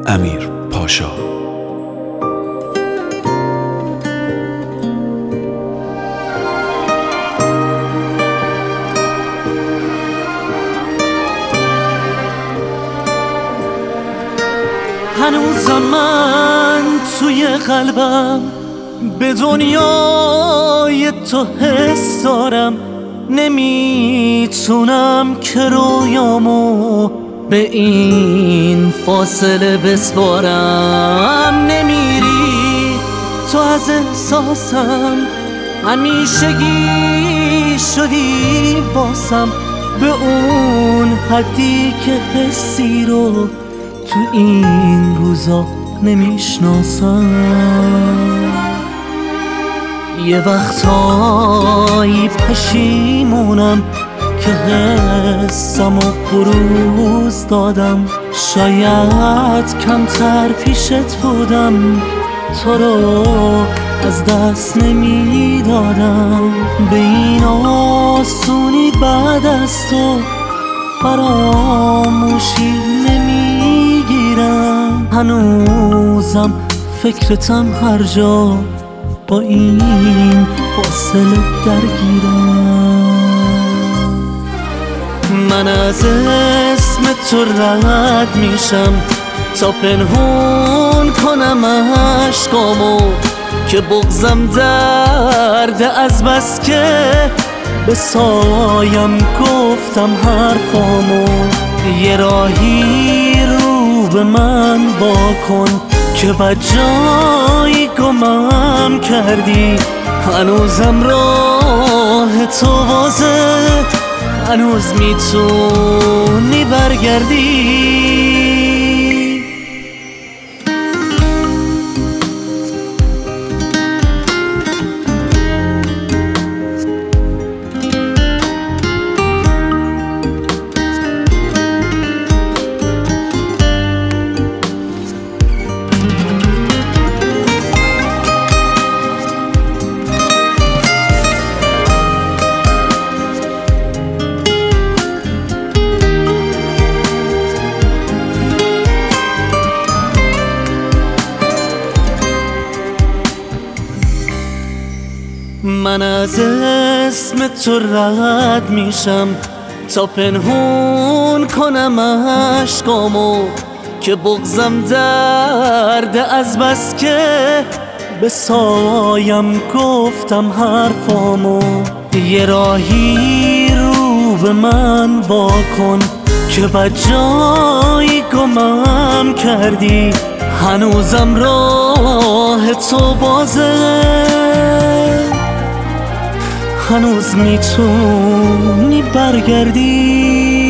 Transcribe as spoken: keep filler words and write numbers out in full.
امیر پاشا. هنوزم من توی قلبم به دنیای تو حس دارم، نمیتونم که رویامو به این فاصله بسپارم. نمیری تو از احساسم، همیشگی شدی واسم، به اون حدی که حسی رو تو این روزا نمیشناسم. یه وقتایی پشیمونم که حسم و بروز دادم، شاید کمتر پیشت بودم، تو رو از دست نمیدادم. به این آسونی بعد از تو فراموشی نمیگیرم. هنوزم فکرتم هر جا با این فاصله درگیرم. من از اسم تو رد میشم تا پنهون کنم عشقامو، که بغضم درد از بس که به سایم گفتم حرفامو. یه راهی رو به من واکن که بجایی گمم کردی. هنوزم راه تو وازه، هنوز میتونی برگردی. من از اسم تو رد میشم تا پنهون کنم عشقامو، که بغضم درد از بس که به سایم گفتم حرفامو. یه راهی رو به من واکن که بجایی گمم کردی. هنوزم راه تو بازه، هنوز میتونی برگردی.